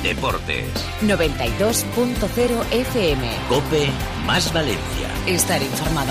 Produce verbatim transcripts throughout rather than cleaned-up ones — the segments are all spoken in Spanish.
Deportes. noventa y dos punto cero F M. COPE más Valencia. Estar informado.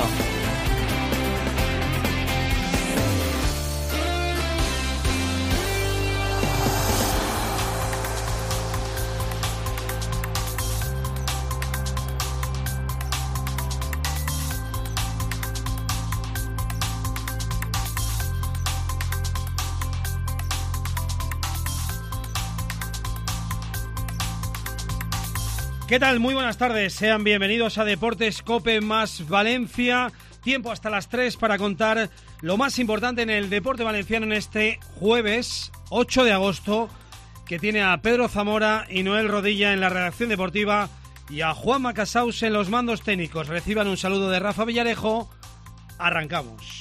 ¿Qué tal? Muy buenas tardes, sean bienvenidos a Deportes COPE más Valencia. Tiempo hasta las tres para contar lo más importante en el deporte valenciano en este jueves ocho de agosto, que tiene a Pedro Zamora y Noel Rodilla en la redacción deportiva y a Juanma Casaus en los mandos técnicos. Reciban un saludo de Rafa Villarejo. Arrancamos.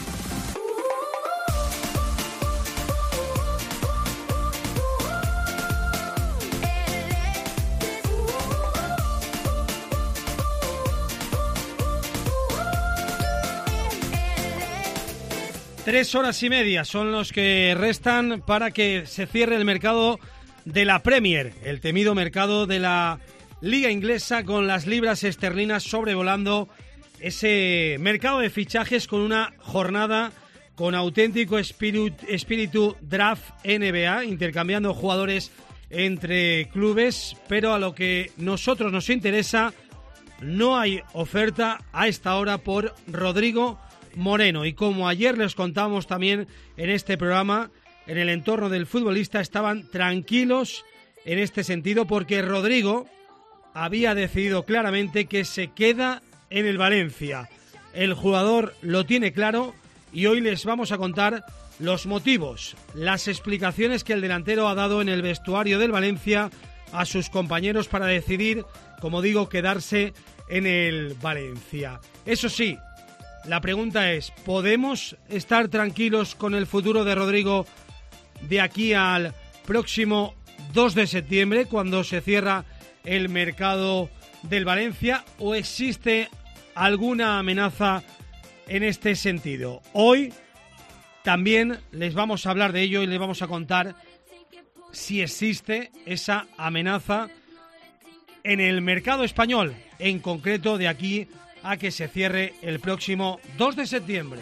Tres horas y media son los que restan para que se cierre el mercado de la Premier, el temido mercado de la Liga Inglesa, con las libras esterlinas sobrevolando ese mercado de fichajes con una jornada con auténtico espíritu, espíritu draft N B A, intercambiando jugadores entre clubes, pero a lo que nosotros nos interesa, no hay oferta a esta hora por Rodrigo Moreno, y como ayer les contamos también en este programa, en el entorno del futbolista estaban tranquilos en este sentido, porque Rodrigo había decidido claramente que se queda en el Valencia. El jugador lo tiene claro y hoy les vamos a contar los motivos, las explicaciones que el delantero ha dado en el vestuario del Valencia a sus compañeros para decidir, como digo, quedarse en el Valencia. Eso sí, la pregunta es, ¿podemos estar tranquilos con el futuro de Rodrigo de aquí al próximo dos de septiembre, cuando se cierra el mercado del Valencia, o existe alguna amenaza en este sentido? Hoy también les vamos a hablar de ello y les vamos a contar si existe esa amenaza en el mercado español, en concreto de aquí a que se cierre el próximo dos de septiembre.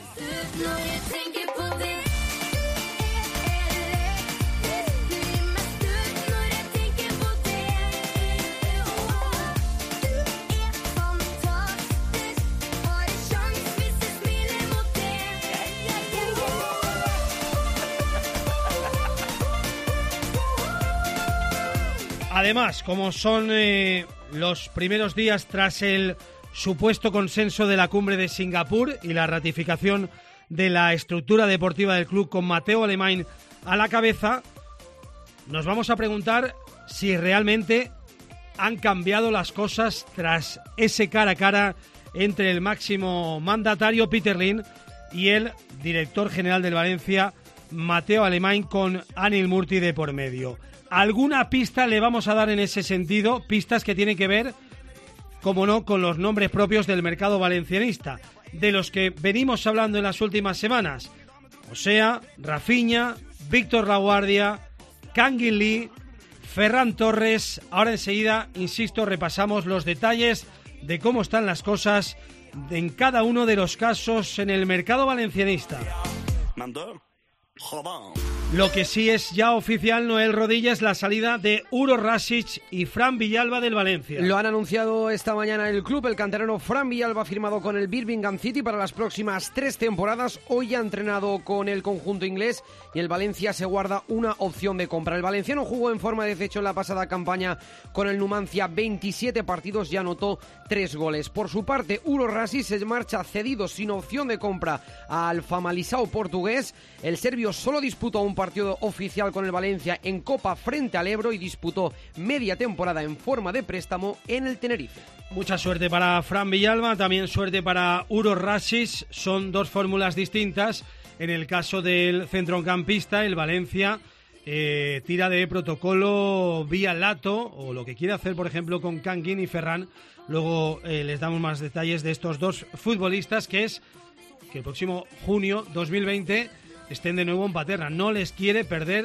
Además, como son eh, los primeros días tras el supuesto consenso de la cumbre de Singapur y la ratificación de la estructura deportiva del club con Mateo Alemany a la cabeza, nos vamos a preguntar si realmente han cambiado las cosas tras ese cara a cara entre el máximo mandatario Peter Lim y el director general del Valencia, Mateo Alemany, con Anil Murti de por medio. Alguna pista le vamos a dar en ese sentido, pistas que tienen que ver, como no, con los nombres propios del mercado valencianista, de los que venimos hablando en las últimas semanas. O sea, Rafinha, Víctor Laguardia, Kangin Lee, Ferran Torres. Ahora enseguida, insisto, repasamos los detalles de cómo están las cosas en cada uno de los casos en el mercado valencianista. Lo que sí es ya oficial, Noel Rodilla, es la salida de Uros Rasic y Fran Villalba del Valencia. Lo han anunciado esta mañana el club. El canterano Fran Villalba ha firmado con el Birmingham City para las próximas tres temporadas. Hoy ha entrenado con el conjunto inglés y el Valencia se guarda una opción de compra. El valenciano jugó en forma de desecho en la pasada campaña con el Numancia veintisiete partidos y anotó tres goles. Por su parte, Uros Rasic se marcha cedido sin opción de compra al Famalicão portugués. El serbio solo disputó un partido oficial con el Valencia en Copa frente al Ebro y disputó media temporada en forma de préstamo en el Tenerife. Mucha suerte para Fran Villalba, también suerte para Uros Rasic. Son dos fórmulas distintas. En el caso del centrocampista, el Valencia eh, tira de protocolo vía lato, o lo que quiere hacer, por ejemplo, con Kangin y Ferran. Luego eh, les damos más detalles de estos dos futbolistas, que es que el próximo junio dos mil veinte estén de nuevo en Paterna. No les quiere perder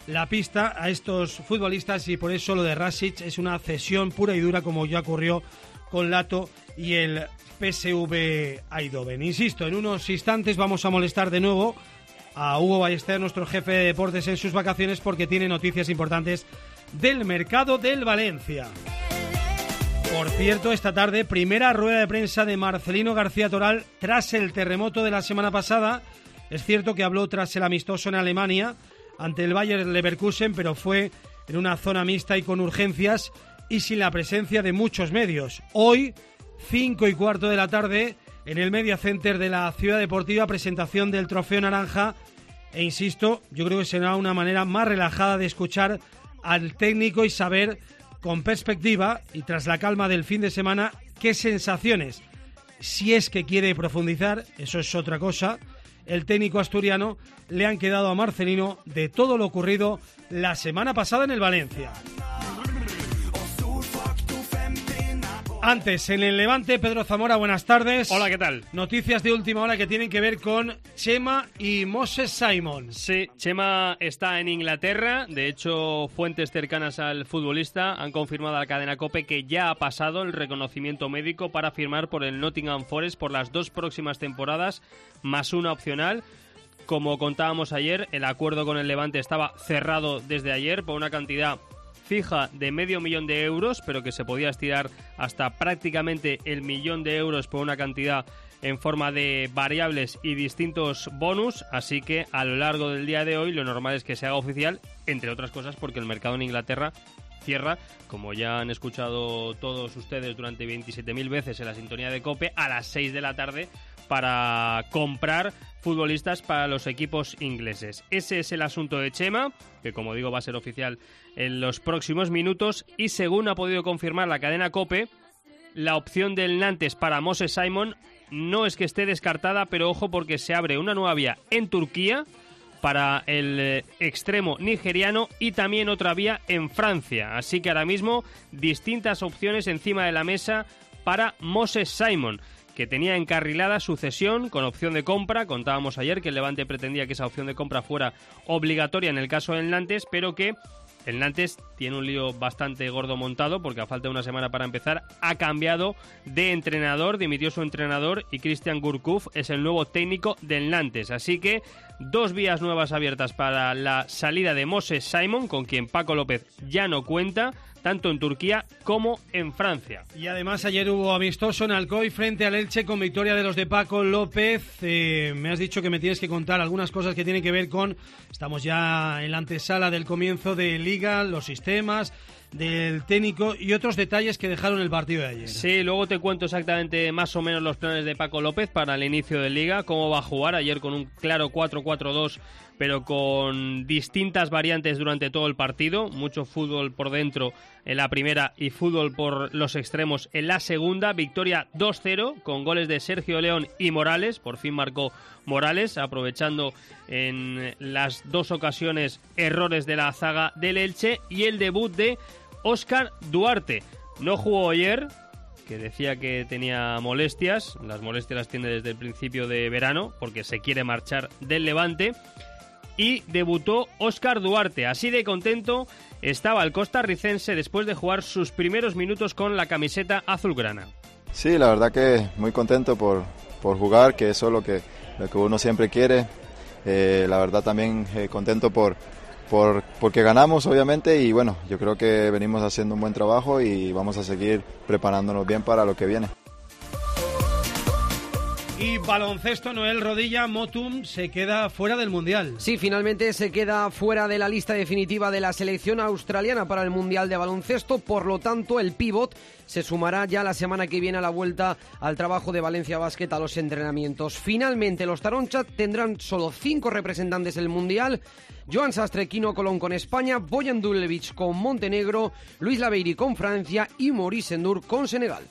la pista a estos futbolistas y por eso lo de Rasic es una cesión pura y dura, como ya ocurrió con Lato y el P S V Eindhoven. Insisto, en unos instantes vamos a molestar de nuevo a Hugo Ballester, nuestro jefe de deportes, en sus vacaciones, porque tiene noticias importantes del mercado del Valencia. Por cierto, esta tarde, primera rueda de prensa de Marcelino García Toral tras el terremoto de la semana pasada. Es cierto que habló tras el amistoso en Alemania ante el Bayer Leverkusen, pero fue en una zona mixta y con urgencias y sin la presencia de muchos medios. Hoy, cinco y cuarto de la tarde, en el Media Center de la Ciudad Deportiva, presentación del Trofeo Naranja. E insisto, yo creo que será una manera más relajada de escuchar al técnico y saber con perspectiva y tras la calma del fin de semana qué sensaciones, si es que quiere profundizar, eso es otra cosa, el técnico asturiano le han quedado a Marcelino de todo lo ocurrido la semana pasada en el Valencia. Antes, en el Levante, Pedro Zamora, buenas tardes. Hola, ¿qué tal? Noticias de última hora que tienen que ver con Chema y Moses Simon. Sí, Chema está en Inglaterra. De hecho, fuentes cercanas al futbolista han confirmado a la cadena COPE que ya ha pasado el reconocimiento médico para firmar por el Nottingham Forest por las dos próximas temporadas, más una opcional. Como contábamos ayer, el acuerdo con el Levante estaba cerrado desde ayer por una cantidad fija de medio millón de euros, pero que se podía estirar hasta prácticamente el millón de euros por una cantidad en forma de variables y distintos bonus, así que a lo largo del día de hoy lo normal es que se haga oficial, entre otras cosas porque el mercado en Inglaterra cierra, como ya han escuchado todos ustedes durante veintisiete mil veces en la sintonía de COPE, a las seis de la tarde para comprar futbolistas para los equipos ingleses. Ese es el asunto de Chema, que como digo va a ser oficial en los próximos minutos, y según ha podido confirmar la cadena COPE, la opción del Nantes para Moses Simon no es que esté descartada, pero ojo porque se abre una nueva vía en Turquía para el extremo nigeriano y también otra vía en Francia. Así que ahora mismo distintas opciones encima de la mesa para Moses Simon, que tenía encarrilada su cesión con opción de compra. Contábamos ayer que el Levante pretendía que esa opción de compra fuera obligatoria en el caso del Nantes, pero que el Nantes tiene un lío bastante gordo montado porque a falta de una semana para empezar ha cambiado de entrenador, dimitió su entrenador y Christian Gourcuff es el nuevo técnico del Nantes. Así que dos vías nuevas abiertas para la salida de Moses Simon, con quien Paco López ya no cuenta, tanto en Turquía como en Francia. Y además ayer hubo amistoso en Alcoy frente al Elche con victoria de los de Paco López. Eh, me has dicho que me tienes que contar algunas cosas que tienen que ver con... Estamos ya en la antesala del comienzo de Liga, los sistemas del técnico y otros detalles que dejaron el partido de ayer. Sí, luego te cuento exactamente más o menos los planes de Paco López para el inicio de Liga, cómo va a jugar ayer con un claro cuatro cuatro dos, pero con distintas variantes durante todo el partido, mucho fútbol por dentro en la primera y fútbol por los extremos en la segunda. Victoria dos cero con goles de Sergio León y Morales, por fin marcó Morales, aprovechando en las dos ocasiones errores de la zaga del Elche, y el debut de Óscar Duarte. No jugó ayer, que decía que tenía molestias, las molestias las tiene desde el principio de verano, porque se quiere marchar del Levante, y debutó Óscar Duarte. Así de contento estaba el costarricense después de jugar sus primeros minutos con la camiseta azulgrana. Sí, la verdad que muy contento por, por jugar, que eso es lo que, lo que uno siempre quiere. Eh, la verdad también eh, contento por, por porque ganamos, obviamente, y bueno, yo creo que venimos haciendo un buen trabajo y vamos a seguir preparándonos bien para lo que viene. Y baloncesto, Noel Rodilla, Motum se queda fuera del Mundial. Sí, finalmente se queda fuera de la lista definitiva de la selección australiana para el Mundial de baloncesto. Por lo tanto, el pívot se sumará ya la semana que viene a la vuelta al trabajo de Valencia Basket a los entrenamientos. Finalmente, los Taroncha tendrán solo cinco representantes en el Mundial. Joan Sastre, Quino Colón con España, Bojan Duljevic con Montenegro, Luis Laveiri con Francia y Maurice Endur con Senegal.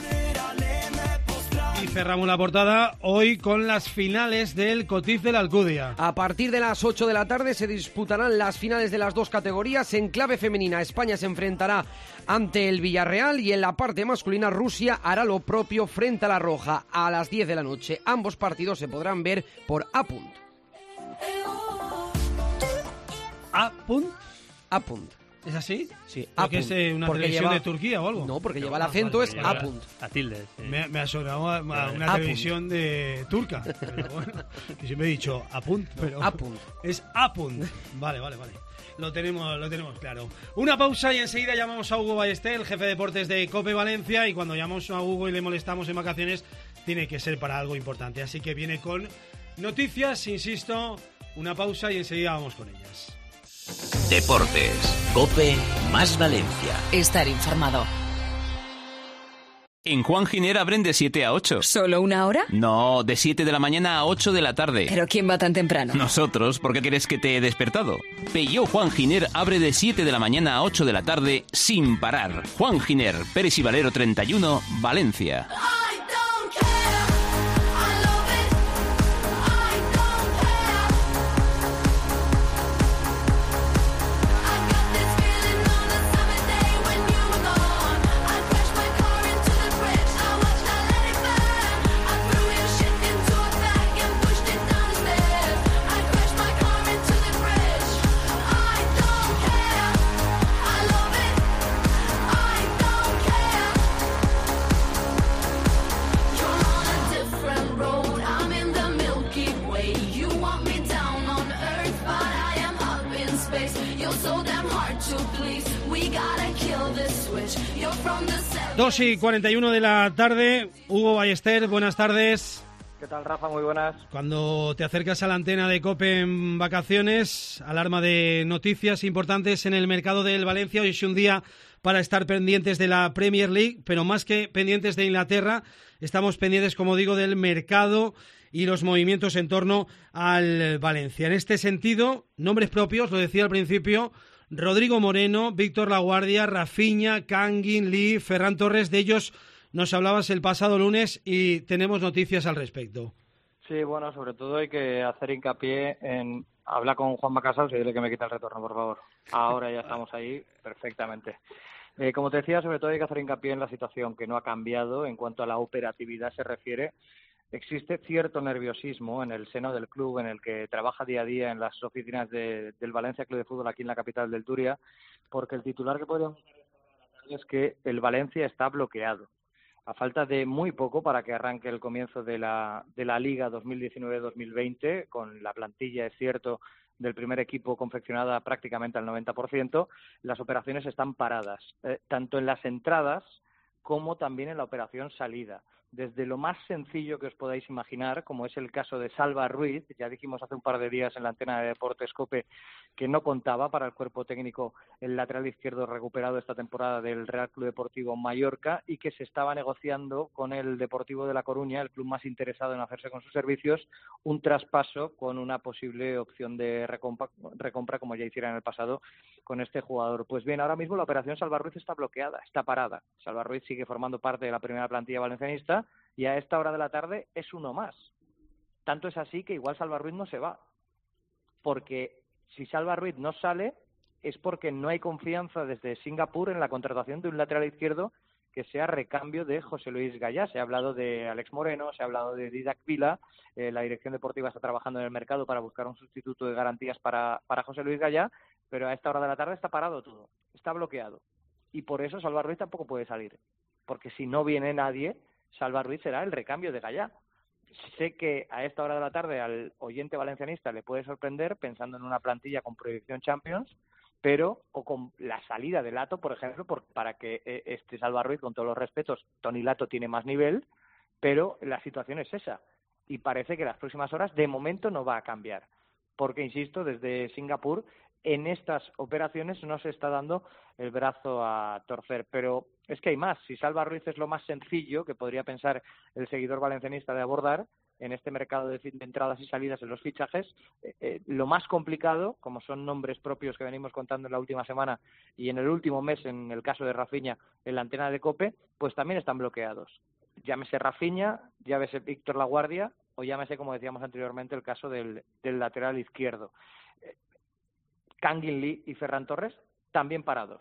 Y cerramos la portada hoy con las finales del Cotif de la Alcudia. A partir de las ocho de la tarde se disputarán las finales de las dos categorías. En clave femenina, España se enfrentará ante el Villarreal y en la parte masculina, Rusia hará lo propio frente a la Roja a las diez de la noche. Ambos partidos se podrán ver por Apunt. A-Punt. A-Punt. ¿Es así? Sí, ¿Porque es eh, una porque televisión lleva... de Turquía o algo? No, porque no, lleva el no, acento, vale, es lleva... A-Punt. A tilde, sí. Me, me ha sonado a, a una A-Punt. televisión de turca. Pero bueno, que siempre he dicho A-Punt, pero... A-Punt. Es A-Punt. Vale, vale, vale. Lo tenemos, lo tenemos claro. Una pausa y enseguida llamamos a Hugo Ballester, el jefe de deportes de COPE Valencia, y cuando llamamos a Hugo y le molestamos en vacaciones, tiene que ser para algo importante. Así que viene con noticias, insisto, una pausa y enseguida vamos con ellas. Deportes. COPE más Valencia. Estar informado. En Juan Giner abren de siete a ocho. ¿Solo una hora? No, de siete de la mañana a ocho de la tarde. ¿Pero quién va tan temprano? Nosotros, ¿por qué crees que te he despertado? Peugeot Juan Giner abre de siete de la mañana a ocho de la tarde sin parar. Juan Giner, Pérez y Valero treinta y uno, Valencia. dos y cuarenta y uno de la tarde. Hugo Ballester, buenas tardes. ¿Qué tal, Rafa? Muy buenas. Cuando te acercas a la antena de COPE en vacaciones, alarma de noticias importantes en el mercado del Valencia. Hoy es un día para estar pendientes de la Premier League, pero más que pendientes de Inglaterra, estamos pendientes, como digo, del mercado y los movimientos en torno al Valencia. En este sentido, nombres propios, lo decía al principio, Rodrigo Moreno, Víctor Laguardia, Rafinha, Kangin Lee, Ferran Torres, de ellos nos hablabas el pasado lunes y tenemos noticias al respecto. Sí, bueno, sobre todo hay que hacer hincapié en... Habla con Juanma Casals y dile que me quita el retorno, por favor. Ahora ya estamos ahí perfectamente. Eh, como te decía, sobre todo hay que hacer hincapié en la situación que no ha cambiado en cuanto a la operatividad se refiere. Existe cierto nerviosismo en el seno del club, en el que trabaja día a día en las oficinas de, del Valencia Club de Fútbol aquí en la capital del Turia, porque el titular que podríamos dar es que el Valencia está bloqueado. A falta de muy poco para que arranque el comienzo de la, de la Liga dos mil diecinueve dos mil veinte, con la plantilla, es cierto, del primer equipo confeccionada prácticamente al noventa por ciento, las operaciones están paradas, eh, tanto en las entradas como también en la operación salida. Desde lo más sencillo que os podáis imaginar, como es el caso de Salva Ruiz, ya dijimos hace un par de días en la antena de Deportes COPE que no contaba para el cuerpo técnico el lateral izquierdo recuperado esta temporada del Real Club Deportivo Mallorca y que se estaba negociando con el Deportivo de La Coruña, el club más interesado en hacerse con sus servicios, un traspaso con una posible opción de recompra, recompra como ya hiciera en el pasado con este jugador. Pues bien, ahora mismo la operación Salva Ruiz está bloqueada, está parada. Salva Ruiz sigue formando parte de la primera plantilla valencianista y a esta hora de la tarde es uno más. Tanto es así que igual Salva Ruiz no se va, porque si Salva Ruiz no sale es porque no hay confianza desde Singapur en la contratación de un lateral izquierdo que sea recambio de José Luis Gallá. Se ha hablado de Alex Moreno, se ha hablado de Didac Vila, eh, la dirección deportiva está trabajando en el mercado para buscar un sustituto de garantías para, para José Luis Gallá, pero a esta hora de la tarde está parado todo, está bloqueado. Y por eso Salva Ruiz tampoco puede salir, porque si no viene nadie, Salva Ruiz será el recambio de Gallá. Sé que a esta hora de la tarde al oyente valencianista le puede sorprender pensando en una plantilla con proyección Champions, pero o con la salida de Lato, por ejemplo, por, para que eh, este Salva Ruiz, con todos los respetos, Toni Lato tiene más nivel, pero la situación es esa. Y parece que en las próximas horas, de momento, no va a cambiar. Porque, insisto, desde Singapur, en estas operaciones no se está dando el brazo a torcer. Pero es que hay más. Si Salva Ruiz es lo más sencillo que podría pensar el seguidor valencianista de abordar en este mercado de entradas y salidas en los fichajes, eh, eh, lo más complicado, como son nombres propios que venimos contando en la última semana y en el último mes, en el caso de Rafinha, en la antena de COPE, pues también están bloqueados. Llámese Rafinha, llámese Víctor Laguardia o llámese, como decíamos anteriormente, el caso del, del lateral izquierdo. Eh, Kangin Lee y Ferran Torres también parados.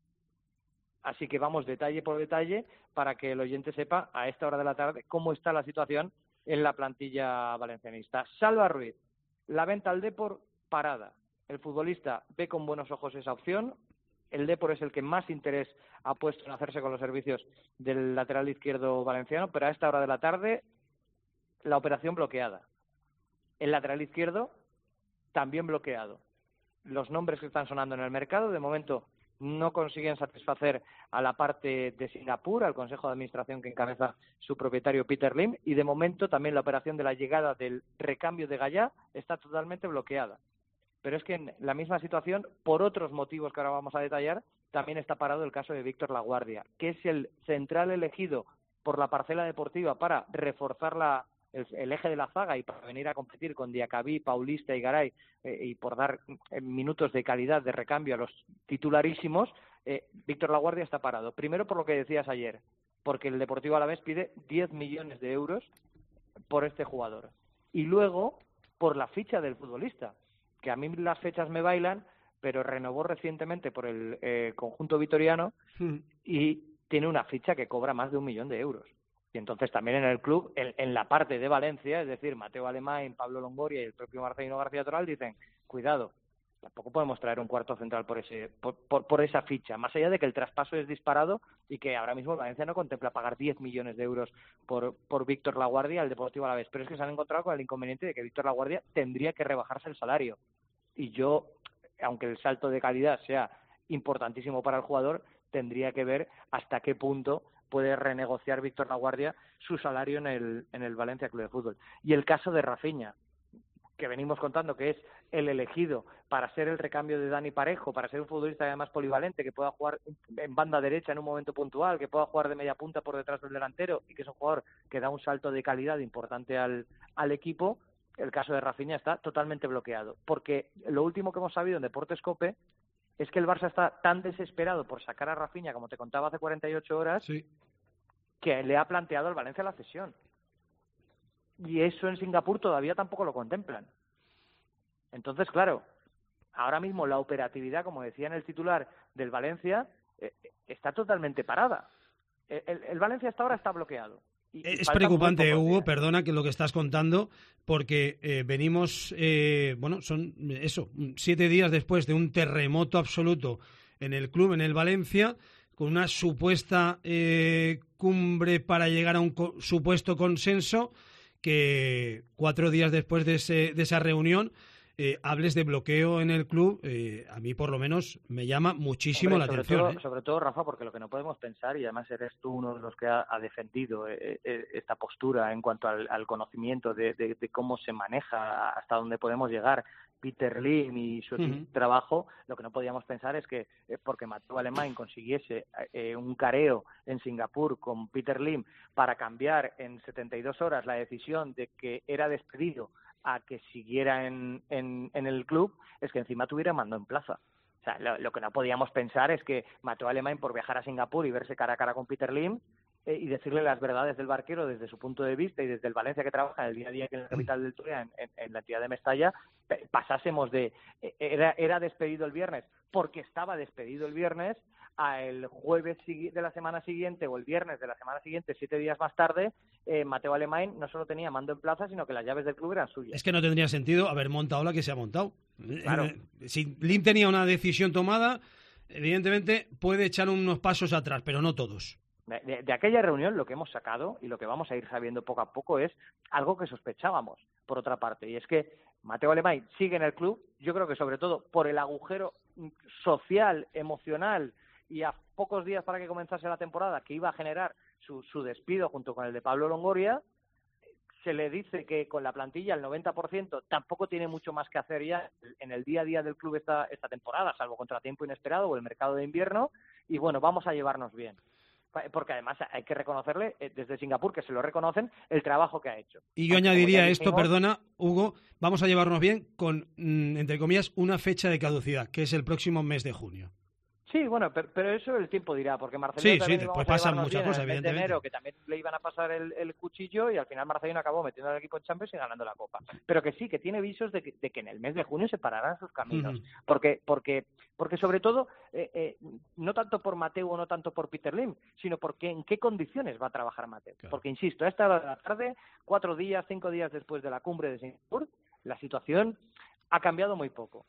Así que vamos detalle por detalle para que el oyente sepa a esta hora de la tarde cómo está la situación en la plantilla valencianista. Salva Ruiz, la venta al Depor parada. el futbolista ve con buenos ojos esa opción. El Depor es el que más interés ha puesto en hacerse con los servicios del lateral izquierdo valenciano, pero a esta hora de la tarde la operación bloqueada. El lateral izquierdo también bloqueado. Los nombres que están sonando en el mercado, de momento, no consiguen satisfacer a la parte de Singapur, al Consejo de Administración que encabeza su propietario Peter Lim, y de momento también la operación de la llegada del recambio de Gallá está totalmente bloqueada. Pero es que en la misma situación, por otros motivos que ahora vamos a detallar, también está parado el caso de Víctor Laguardia, que es el central elegido por la parcela deportiva para reforzar la, el, el eje de la zaga y para venir a competir con Diacabí, Paulista y Garay, eh, y por dar eh, minutos de calidad de recambio a los titularísimos. eh, Víctor Laguardia está parado. Primero por lo que decías ayer, porque el Deportivo Alavés pide diez millones de euros por este jugador. Y luego por la ficha del futbolista, que a mí las fechas me bailan, pero renovó recientemente por el eh, conjunto vitoriano mm. y tiene una ficha que cobra más de un millón de euros. Y entonces también en el club, en, en la parte de Valencia, es decir, Mateo Alemán, Pablo Longoria y el propio Marcelino García Toral dicen, cuidado, tampoco podemos traer un cuarto central por ese por, por, por esa ficha, más allá de que el traspaso es disparado y que ahora mismo Valencia no contempla pagar diez millones de euros por, por Víctor Laguardia al Deportivo Alavés, pero es que se han encontrado con el inconveniente de que Víctor Laguardia tendría que rebajarse el salario. Y yo, aunque el salto de calidad sea importantísimo para el jugador, tendría que ver hasta qué punto puede renegociar Víctor Laguardia su salario en el, en el Valencia Club de Fútbol. Y el caso de Rafinha, que venimos contando que es el elegido para ser el recambio de Dani Parejo, para ser un futbolista además polivalente, que pueda jugar en banda derecha en un momento puntual, que pueda jugar de media punta por detrás del delantero y que es un jugador que da un salto de calidad importante al, al equipo. El caso de Rafinha está totalmente bloqueado, porque lo último que hemos sabido en Deportes COPE es que el Barça está tan desesperado por sacar a Rafinha, como te contaba hace cuarenta y ocho horas, sí, que le ha planteado al Valencia la cesión. Y eso en Singapur todavía tampoco lo contemplan. Entonces, claro, ahora mismo la operatividad, como decía en el titular del Valencia, eh, está totalmente parada. El, el, el Valencia hasta ahora está bloqueado. Y, es preocupante, Hugo, días. Perdona que lo que estás contando, porque eh, venimos, eh, bueno, son eso, siete días después de un terremoto absoluto en el club, en el Valencia, con una supuesta eh, cumbre para llegar a un co- supuesto consenso, que cuatro días después de, ese, de esa reunión eh, hables de bloqueo en el club, eh, a mí por lo menos me llama muchísimo Hombre, la sobre atención. Todo, ¿eh? Sobre todo, Rafa, porque lo que no podemos pensar, y además eres tú uno de los que ha, ha defendido eh, eh, esta postura en cuanto al, al conocimiento de, de, de cómo se maneja, hasta dónde podemos llegar Peter Lim y su uh-huh. trabajo, lo que no podíamos pensar es que eh, porque Mateo Alemán consiguiese eh, un careo en Singapur con Peter Lim para cambiar en setenta y dos horas la decisión de que era despedido a que siguiera en, en, en el club, es que encima tuviera mando en plaza. O sea, lo, lo que no podíamos pensar es que Mateo Alemán, por viajar a Singapur y verse cara a cara con Peter Lim, eh, y decirle las verdades del barquero desde su punto de vista y desde el Valencia que trabaja en el día a día que en la capital del Turia, en, en, en la entidad de Mestalla, pasásemos de eh, era, era despedido el viernes porque estaba despedido el viernes a el jueves de la semana siguiente o el viernes de la semana siguiente, siete días más tarde, eh, Mateo Alemán no solo tenía mando en plaza, sino que las llaves del club eran suyas. Es que no tendría sentido haber montado la que se ha montado. Claro. Eh, si Lim tenía una decisión tomada, evidentemente puede echar unos pasos atrás, pero no todos. De, de, de aquella reunión lo que hemos sacado y lo que vamos a ir sabiendo poco a poco es algo que sospechábamos, por otra parte, y es que Mateo Alemán sigue en el club, yo creo que sobre todo por el agujero social, emocional y a pocos días para que comenzase la temporada que iba a generar su, su despido junto con el de Pablo Longoria. Se le dice que con la plantilla el noventa por ciento tampoco tiene mucho más que hacer ya en el día a día del club esta, esta temporada, salvo contratiempo inesperado o el mercado de invierno, y bueno, vamos a llevarnos bien. Porque además hay que reconocerle, desde Singapur, que se lo reconocen, el trabajo que ha hecho. Y yo Aunque añadiría esto, dijimos, perdona, Hugo, vamos a llevarnos bien con, entre comillas, una fecha de caducidad, que es el próximo mes de junio. Sí, bueno, pero, pero eso el tiempo dirá, porque Marcelino sí, también sí, íbamos después a pasan llevarnos muchas bien cosas, en el mes de evidentemente. enero, que también le iban a pasar el, el cuchillo y al final Marcelino acabó metiendo al equipo en Champions y ganando la Copa. Pero que sí, que tiene visos de que, de que en el mes de junio se pararán sus caminos. Uh-huh. Porque, porque, porque sobre todo, eh, eh, no tanto por Mateo o no tanto por Peter Lim, sino porque en qué condiciones va a trabajar Mateo. Claro. Porque, insisto, a esta hora de la tarde, cuatro días, cinco días después de la cumbre de Singapur, la situación ha cambiado muy poco.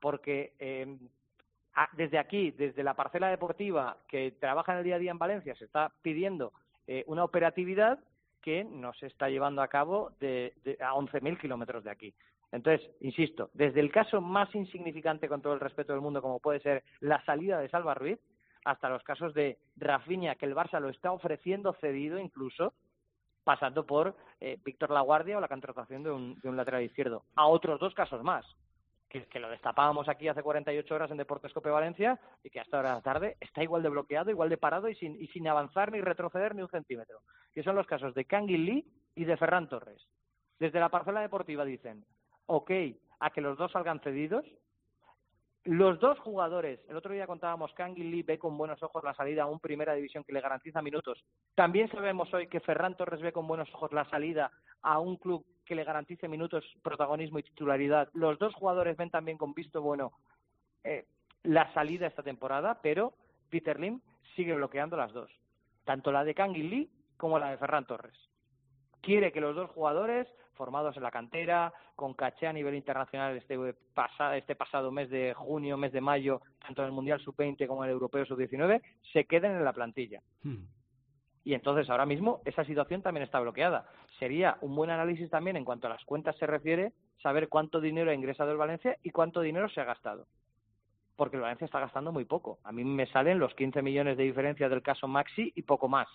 porque eh, a, desde aquí, desde la parcela deportiva que trabaja en el día a día en Valencia, se está pidiendo eh, una operatividad que no se está llevando a cabo de, de, a once mil kilómetros de aquí. Entonces, insisto, desde el caso más insignificante, con todo el respeto del mundo, como puede ser la salida de Salva Ruiz, hasta los casos de Rafinha, que el Barça lo está ofreciendo cedido incluso, pasando por eh, Víctor Laguardia o la contratación de un, de un lateral izquierdo. A otros dos casos más, que, que lo destapábamos aquí hace cuarenta y ocho horas en Deportes Cope Valencia y que hasta ahora de la tarde está igual de bloqueado, igual de parado y sin, y sin avanzar ni retroceder ni un centímetro. Que son los casos de Kangin Lee y de Ferran Torres. Desde la parcela deportiva dicen, ok, a que los dos salgan cedidos. Los dos jugadores, el otro día contábamos, Kangin Lee ve con buenos ojos la salida a un Primera División que le garantiza minutos. También sabemos hoy que Ferran Torres ve con buenos ojos la salida a un club que le garantice minutos, protagonismo y titularidad. Los dos jugadores ven también con visto bueno eh, la salida esta temporada, pero Peter Lim sigue bloqueando las dos, tanto la de Kangin Lee como la de Ferran Torres. Quiere que los dos jugadores, formados en la cantera, con caché a nivel internacional este, pasa, este pasado mes de junio, mes de mayo, tanto en el Mundial sub veinte como en el Europeo sub diecinueve, se queden en la plantilla. Hmm. Y entonces ahora mismo esa situación también está bloqueada. Sería un buen análisis también en cuanto a las cuentas se refiere, saber cuánto dinero ha ingresado el Valencia y cuánto dinero se ha gastado. Porque el Valencia está gastando muy poco. A mí me salen los quince millones de diferencia del caso Maxi y poco más.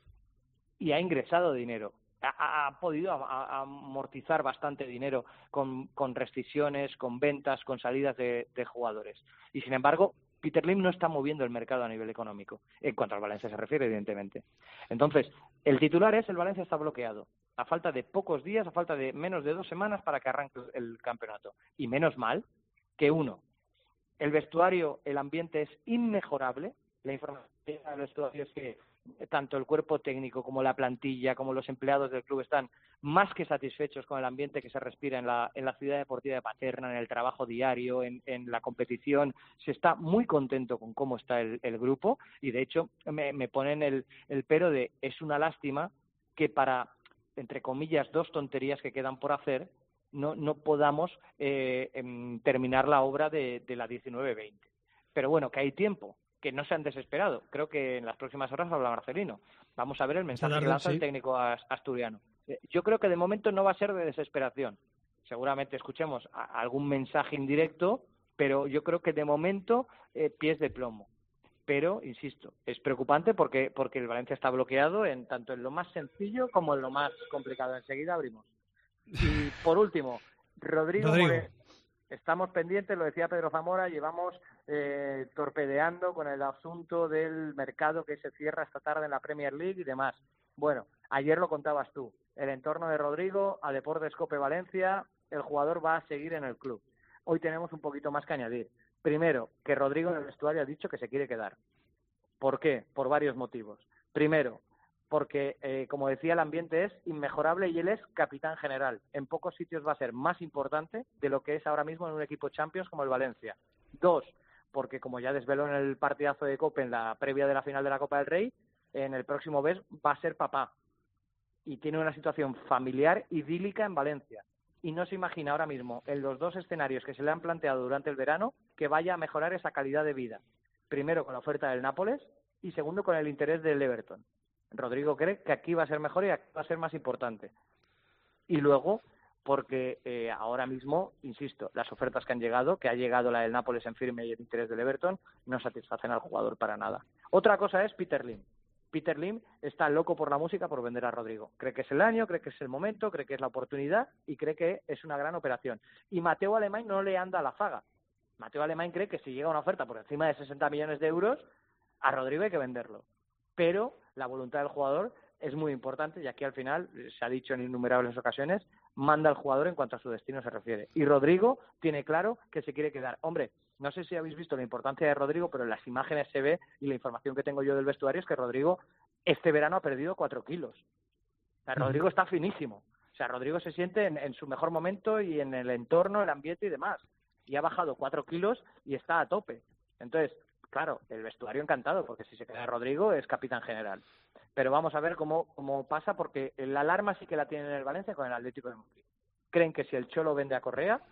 Y ha ingresado dinero. Ha, ha podido a, a amortizar bastante dinero con, con rescisiones, con ventas, con salidas de, de jugadores. Y sin embargo, Peter Lim no está moviendo el mercado a nivel económico, en cuanto al Valencia se refiere, evidentemente. Entonces, el titular es: el Valencia está bloqueado. A falta de pocos días, a falta de menos de dos semanas para que arranque el campeonato. Y menos mal que, uno, el vestuario, el ambiente es inmejorable. La información del vestuario es que tanto el cuerpo técnico como la plantilla, como los empleados del club están más que satisfechos con el ambiente que se respira en la, en la ciudad deportiva de Paterna, en el trabajo diario, en, en la competición. Se está muy contento con cómo está el, el grupo y, de hecho, me, me ponen el, el pero de es una lástima que para, entre comillas, dos tonterías que quedan por hacer, no, no podamos eh, em, terminar la obra de, de la diecinueve veinte. Pero bueno, que hay tiempo, que no se han desesperado. Creo que en las próximas horas habla Marcelino. Vamos a ver el mensaje que lanza el técnico asturiano. Yo creo que de momento no va a ser de desesperación. Seguramente escuchemos algún mensaje indirecto, pero yo creo que de momento eh, pies de plomo. Pero, insisto, es preocupante porque porque el Valencia está bloqueado en tanto en lo más sencillo como en lo más complicado. Enseguida abrimos. Y por último, Rodrigo, Rodrigo. Moreno. Estamos pendientes, lo decía Pedro Zamora, llevamos eh, torpedeando con el asunto del mercado que se cierra esta tarde en la Premier League y demás. Bueno, ayer lo contabas tú, el entorno de Rodrigo a Deportes Cope Valencia, el jugador va a seguir en el club. Hoy tenemos un poquito más que añadir. Primero, que Rodrigo en el vestuario ha dicho que se quiere quedar. ¿Por qué? Por varios motivos. Primero, porque, eh, como decía, el ambiente es inmejorable y él es capitán general. En pocos sitios va a ser más importante de lo que es ahora mismo en un equipo Champions como el Valencia. Dos, porque como ya desveló en el partidazo de Copa en la previa de la final de la Copa del Rey, en el próximo mes va a ser papá. Y tiene una situación familiar idílica en Valencia. Y no se imagina ahora mismo, en los dos escenarios que se le han planteado durante el verano, que vaya a mejorar esa calidad de vida. Primero, con la oferta del Nápoles y segundo, con el interés del Everton. Rodrigo cree que aquí va a ser mejor y aquí va a ser más importante. Y luego, porque eh, ahora mismo, insisto, las ofertas que han llegado, que ha llegado la del Nápoles en firme y el interés del Everton, no satisfacen al jugador para nada. Otra cosa es Peter Lim. Peter Lim está loco por la música, por vender a Rodrigo. Cree que es el año, cree que es el momento, cree que es la oportunidad y cree que es una gran operación. Y Mateo Alemán no le anda a la zaga. Mateo Alemán cree que si llega una oferta por encima de sesenta millones de euros, a Rodrigo hay que venderlo. Pero la voluntad del jugador es muy importante y aquí al final, se ha dicho en innumerables ocasiones, manda al jugador en cuanto a su destino se refiere. Y Rodrigo tiene claro que se quiere quedar. Hombre, no sé si habéis visto la importancia de Rodrigo, pero en las imágenes se ve y la información que tengo yo del vestuario es que Rodrigo este verano ha perdido cuatro kilos. O sea, Rodrigo está finísimo. O sea, Rodrigo se siente en, en su mejor momento y en el entorno, el ambiente y demás. Y ha bajado cuatro kilos y está a tope. Entonces, claro, el vestuario encantado, porque si se queda Rodrigo es capitán general. Pero vamos a ver cómo, cómo pasa, porque la alarma sí que la tienen en el Valencia con el Atlético de Madrid. Creen que si el Cholo vende a Correa,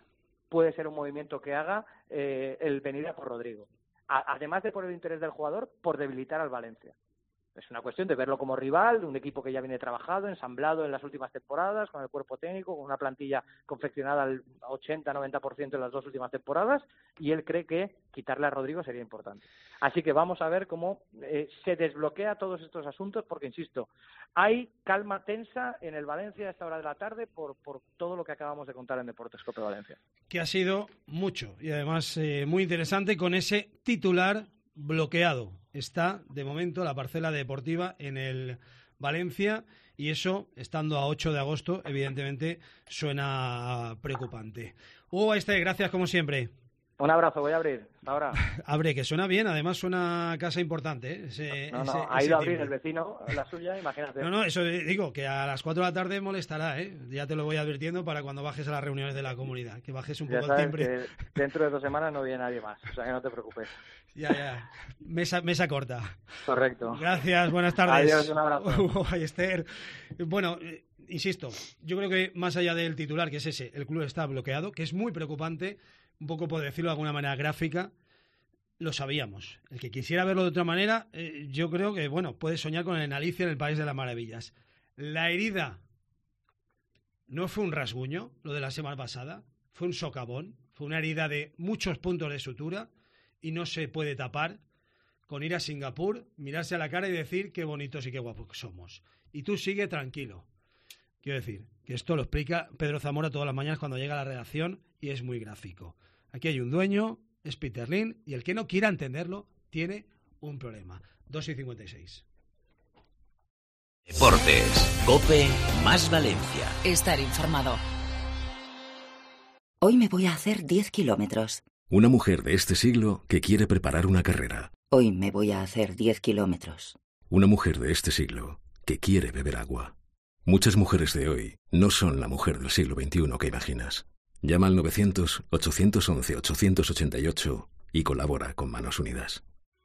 puede ser un movimiento que haga eh, el venir a por Rodrigo. A, además de por el interés del jugador, por debilitar al Valencia. Es una cuestión de verlo como rival, de un equipo que ya viene trabajado, ensamblado en las últimas temporadas, con el cuerpo técnico, con una plantilla confeccionada al ochenta a noventa por ciento en las dos últimas temporadas, y él cree que quitarle a Rodrigo sería importante. Así que vamos a ver cómo eh, se desbloquea todos estos asuntos, porque, insisto, hay calma tensa en el Valencia a esta hora de la tarde por, por todo lo que acabamos de contar en Deportes Cope Valencia. Que ha sido mucho, y además eh, muy interesante, con ese titular bloqueado. Está, de momento, la parcela deportiva en el Valencia, y eso, estando a ocho de agosto, evidentemente suena preocupante. Hugo Ballester, gracias como siempre. Un abrazo, voy a abrir. Hasta ahora. Abre, que suena bien, además suena casa importante, ¿eh? Ese, no, no, ese, ha ese ido a abrir timbre. el vecino, la suya, imagínate. No, no, eso digo, que a las cuatro de la tarde molestará, ¿eh? Ya te lo voy advirtiendo para cuando bajes a las reuniones de la comunidad, que bajes un ya poco el sabes timbre. Que dentro de dos semanas no viene nadie más, o sea que no te preocupes. Ya, ya, mesa, mesa corta. Correcto. Gracias, buenas tardes. Adiós, un abrazo. Hugo Ballester. Bueno, eh, insisto, yo creo que más allá del titular, que es ese, el club está bloqueado, que es muy preocupante, un poco por decirlo de alguna manera gráfica, lo sabíamos. El que quisiera verlo de otra manera, eh, yo creo que, bueno, puede soñar con el Alicia en el País de las Maravillas. La herida no fue un rasguño, lo de la semana pasada, fue un socavón, fue una herida de muchos puntos de sutura y no se puede tapar con ir a Singapur, mirarse a la cara y decir qué bonitos y qué guapos somos. Y tú sigue tranquilo. Quiero decir, que esto lo explica Pedro Zamora todas las mañanas cuando llega a la redacción y es muy gráfico. Aquí hay un dueño, es Peter Lim, y el que no quiera entenderlo tiene un problema. dos y cincuenta y seis. Deportes, COPE más Valencia. Estar informado. Hoy me voy a hacer diez kilómetros. Una mujer de este siglo que quiere preparar una carrera. Hoy me voy a hacer diez kilómetros. Una mujer de este siglo que quiere beber agua. Muchas mujeres de hoy no son la mujer del siglo veintiuno que imaginas. Llama al novecientos, ochocientos once, ochocientos ochenta y ocho y colabora con Manos Unidas.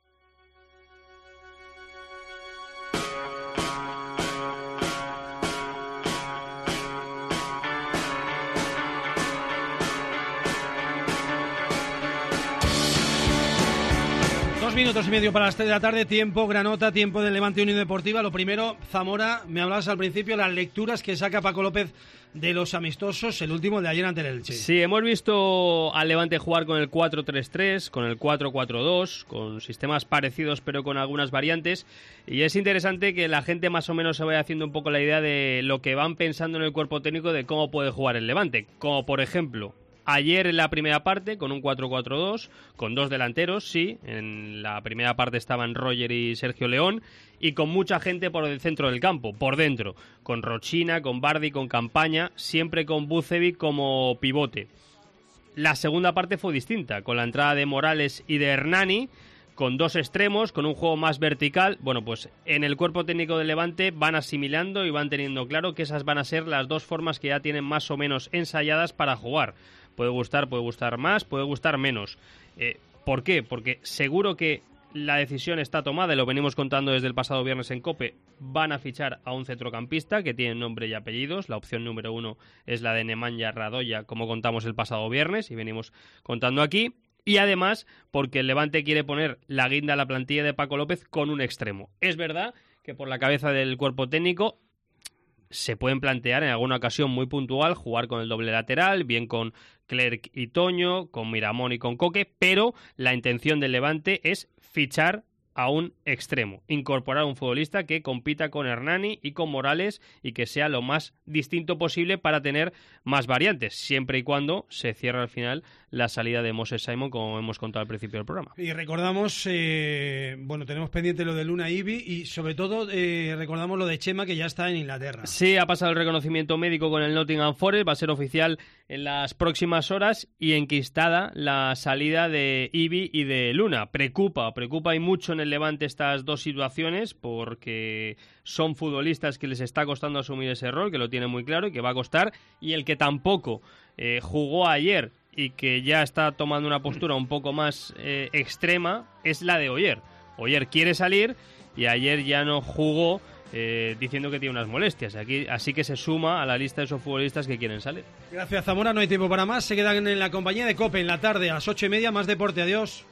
Dos minutos y medio para las tres de la tarde, tiempo Granota, tiempo del Levante Unión Deportiva. Lo primero, Zamora, me hablabas al principio las lecturas que saca Paco López de los amistosos, el último de ayer ante el Elche. Sí, hemos visto al Levante jugar con el cuatro tres tres, con el cuatro cuatro dos, con sistemas parecidos pero con algunas variantes, y es interesante que la gente más o menos se vaya haciendo un poco la idea de lo que van pensando en el cuerpo técnico de cómo puede jugar el Levante, como por ejemplo ayer en la primera parte con un cuatro cuatro dos, con dos delanteros, sí, en la primera parte estaban Roger y Sergio León, y con mucha gente por el centro del campo, por dentro, con Rochina, con Bardi, con Campaña, siempre con Bucevic como pivote. La segunda parte fue distinta, con la entrada de Morales y de Hernani, con dos extremos, con un juego más vertical. Bueno, pues en el cuerpo técnico del Levante van asimilando y van teniendo claro que esas van a ser las dos formas que ya tienen más o menos ensayadas para jugar. Puede gustar, puede gustar más, puede gustar menos. Eh, ¿Por qué? Porque seguro que la decisión está tomada, y lo venimos contando desde el pasado viernes en COPE. Van a fichar a un centrocampista que tiene nombre y apellidos. La opción número uno es la de Nemanja Radoja, como contamos el pasado viernes y venimos contando aquí. Y además, porque el Levante quiere poner la guinda a la plantilla de Paco López con un extremo. Es verdad que por la cabeza del cuerpo técnico se pueden plantear en alguna ocasión muy puntual jugar con el doble lateral, bien con Clerc y Toño, con Miramón y con Coque, pero la intención del Levante es fichar a un extremo, incorporar a un futbolista que compita con Hernani y con Morales y que sea lo más distinto posible para tener más variantes, siempre y cuando se cierre al final la salida de Moses Simon, como hemos contado al principio del programa. Y recordamos, eh, bueno, tenemos pendiente lo de Luna Ibi y sobre todo eh, recordamos lo de Chema, que ya está en Inglaterra. Sí, ha pasado el reconocimiento médico con el Nottingham Forest, va a ser oficial en las próximas horas y enquistada la salida de Ibi y de Luna. Preocupa, preocupa y mucho en el Levante estas dos situaciones porque son futbolistas que les está costando asumir ese rol, que lo tienen muy claro y que va a costar, y el que tampoco eh, jugó ayer y que ya está tomando una postura un poco más eh, extrema es la de Oyer. Oyer quiere salir y ayer ya no jugó eh, diciendo que tiene unas molestias. Aquí, así que se suma a la lista de esos futbolistas que quieren salir. Gracias, Zamora. No hay tiempo para más. Se quedan en la compañía de COPE en la tarde a las ocho y media. Más deporte. Adiós.